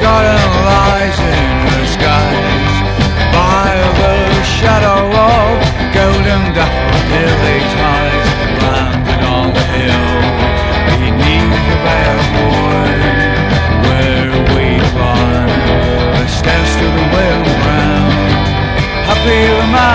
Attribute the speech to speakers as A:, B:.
A: garden lies in the skies by the shadow of golden daffodils highs, planted on the hill beneath the veil void where we climb the stairs to the wind round. Happy the man